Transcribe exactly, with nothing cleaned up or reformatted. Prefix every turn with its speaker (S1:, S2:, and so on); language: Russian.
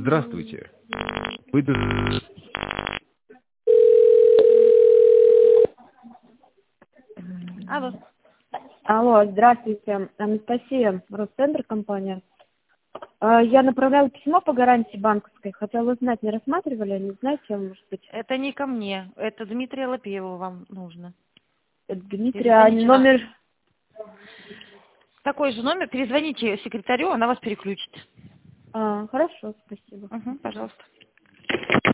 S1: Здравствуйте. Вы... до-
S2: Алло.
S3: Алло, здравствуйте. Анастасия, Росцентр компания. А, Я направляла письмо по гарантии банковской. Хотела узнать, не рассматривали, не знаете, может быть,
S2: Это не ко мне. Это Дмитрия Лапиева вам нужно.
S3: Дмитрий, а
S2: Перезвоните на-
S3: номер...
S2: Такой же номер. Перезвоните секретарю, она вас переключит.
S3: А, хорошо, спасибо.
S2: Угу, пожалуйста.